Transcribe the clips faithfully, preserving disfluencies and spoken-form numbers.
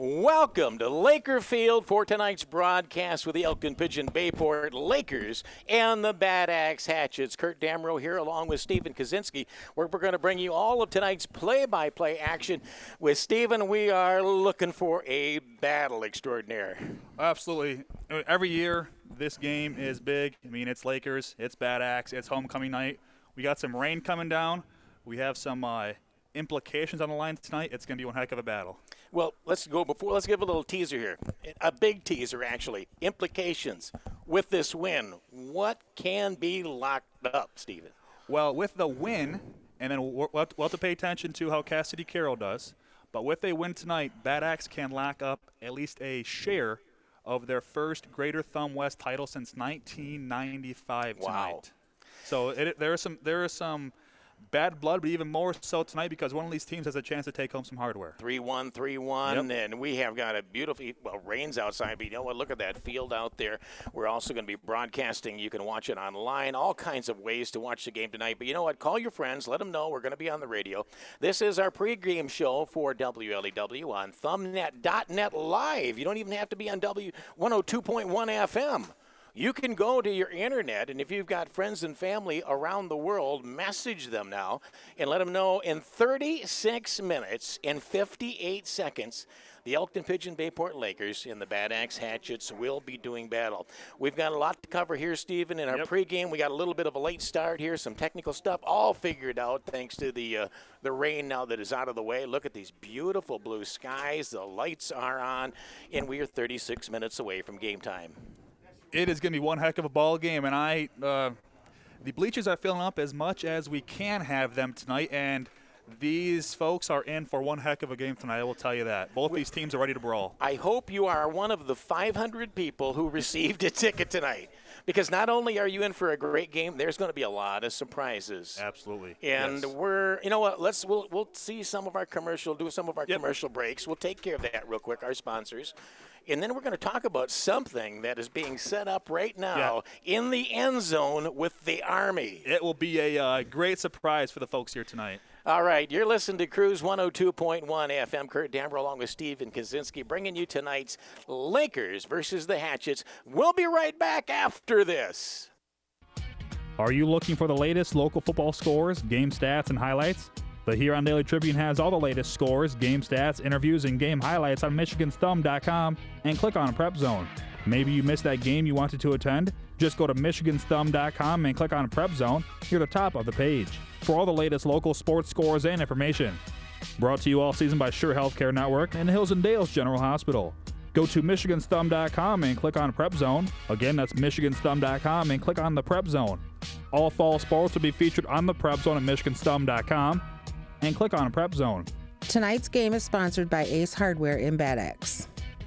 Welcome to Laker Field for tonight's broadcast with the Elk Pigeon Bayport Lakers and the Bad Axe Hatchets. Kurt Damrow here along with Stephen Kaczynski, where we're going to bring you all of tonight's play-by-play action. With Stephen, we are looking for a battle extraordinaire. Absolutely. Every year, this game is big. I mean, it's Lakers, it's Bad Axe, it's homecoming night. We got some rain coming down. We have some uh, implications on the line tonight. It's going to be one heck of a battle. Well, let's go before. Let's give a little teaser here. A big teaser, actually. Implications with this win. What can be locked up, Stephen? Well, with the win, and then we'll, we'll have to pay attention to how Cassidy Carroll does, but with a win tonight, Bad Axe can lock up at least a share of their first Greater Thumb West title since nineteen ninety-five tonight. Wow. So it, there are some there are some bad blood, but even more so tonight because one of these teams has a chance to take home some hardware. three one, three one, Yep. And we have got a beautiful, well, rain's outside, but you know what, look at that field out there. We're also going to be broadcasting. You can watch it online, all kinds of ways to watch the game tonight. But you know what, call your friends, let them know we're going to be on the radio. This is our pregame show for W L E W on thumbnet dot net live. You don't even have to be on W one oh two point one F M. You can go to your internet, and if you've got friends and family around the world, message them now and let them know in thirty-six minutes and fifty-eight seconds, the Elkton Pigeon Bayport Lakers and the Bad Axe Hatchets will be doing battle. We've got a lot to cover here, Stephen. In our Yep. pregame, we got a little bit of a late start here, some technical stuff, all figured out thanks to the uh, the rain now that is out of the way. Look at these beautiful blue skies. The lights are on, and we are thirty-six minutes away from game time. It is going to be one heck of a ball game, and I, uh, the bleachers are filling up as much as we can have them tonight, and these folks are in for one heck of a game tonight, I will tell you that. Both these teams are ready to brawl. I hope you are one of the five hundred people who received a ticket tonight, because not only are you in for a great game, there's going to be a lot of surprises. Absolutely. And yes. we're, you know what, let's, we'll, we'll see some of our commercial, do some of our Yep. commercial breaks. We'll take care of that real quick, our sponsors. And then we're going to talk about something that is being set up right now Yeah. in the end zone with the Army. It will be a uh, great surprise for the folks here tonight. All right, you're listening to Cruise one oh two point one F M. Kurt Damrow along with Stephen Kaczynski bringing you tonight's Lakers versus the Hatchets. We'll be right back after this. Are you looking for the latest local football scores, game stats, and highlights? The Huron Daily Tribune has all the latest scores, game stats, interviews, and game highlights on Michigan's Thumb dot com and click on Prep Zone. Maybe you missed that game you wanted to attend? Just go to Michigan's Thumb dot com and click on Prep Zone near the top of the page for all the latest local sports scores and information. Brought to you all season by Sure Healthcare Network and Hills and Dales General Hospital. Go to Michigan's Thumb dot com and click on Prep Zone. Again, that's Michigan's Thumb dot com and click on the Prep Zone. All fall sports will be featured on the Prep Zone at Michigan's Thumb dot com and click on Prep Zone. Tonight's game is sponsored by Ace Hardware in Bad Axe.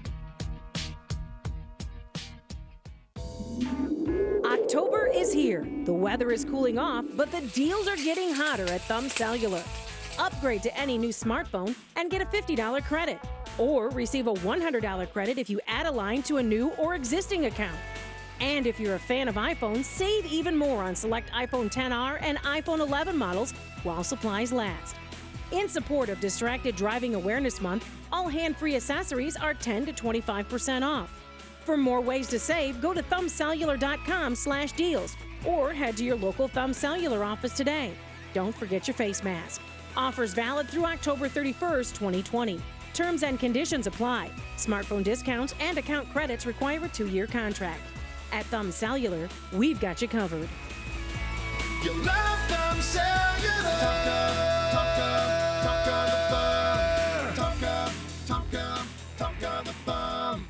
October is here. The weather is cooling off, but the deals are getting hotter at Thumb Cellular. Upgrade to any new smartphone and get a fifty dollars credit. Or receive a one hundred dollars credit if you add a line to a new or existing account. And if you're a fan of iPhone, save even more on select iPhone X R and iPhone eleven models while supplies last. In support of Distracted Driving Awareness Month, all hand-free accessories are ten to twenty-five percent off. For more ways to save, go to thumb cellular dot com slash deals or head to your local Thumb Cellular office today. Don't forget your face mask. Offers valid through October thirty-first, twenty twenty. Terms and conditions apply. Smartphone discounts and account credits require a two-year contract. At Thumb Cellular, we've got you covered. You love Thumb Cellular. Talk up, talk up, talk up, talk up, talk up the thumb.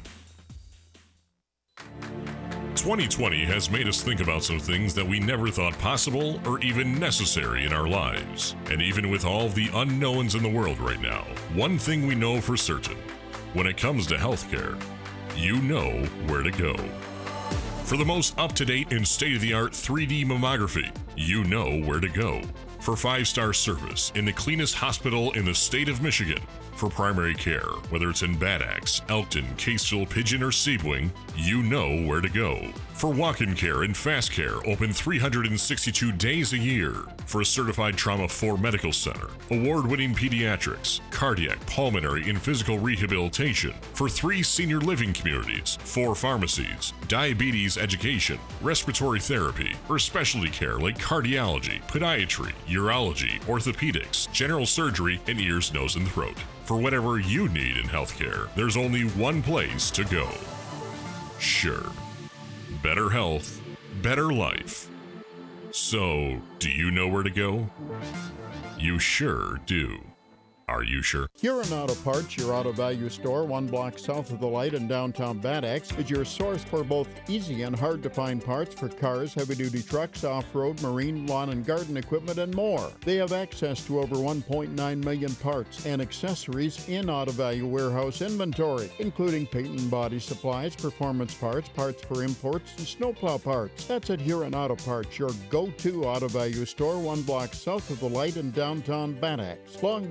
twenty twenty has made us think about some things that we never thought possible or even necessary in our lives. And even with all the unknowns in the world right now, one thing we know for certain: when it comes to healthcare, you know where to go. For the most up-to-date and state-of-the-art three D mammography, you know where to go. for five-star service in the cleanest hospital in the state of Michigan. For primary care, whether it's in Bad Axe, Elkton, Caseville, Pigeon, or Sebring, you know where to go. For walk-in care and fast care, open three hundred sixty-two days a year. For a certified Trauma four Medical Center, award-winning pediatrics, cardiac, pulmonary, and physical rehabilitation. For three senior living communities, four pharmacies, diabetes education, respiratory therapy, or specialty care like cardiology, podiatry, urology, orthopedics, general surgery, and ears, nose, and throat. For whatever you need in healthcare, there's only one place to go. Sure. Better health, better life. So, do you know where to go? You sure do. Are you sure? Huron Auto Parts, your auto value store, one block south of the light in downtown Bad Axe, is your source for both easy and hard-to-find parts for cars, heavy-duty trucks, off-road, marine, lawn and garden equipment, and more. They have access to over one point nine million parts and accessories in auto value warehouse inventory, including paint and body supplies, performance parts, parts for imports, and snowplow parts. That's at Huron Auto Parts, your go-to auto value store, one block south of the light in downtown Bad Axe. Long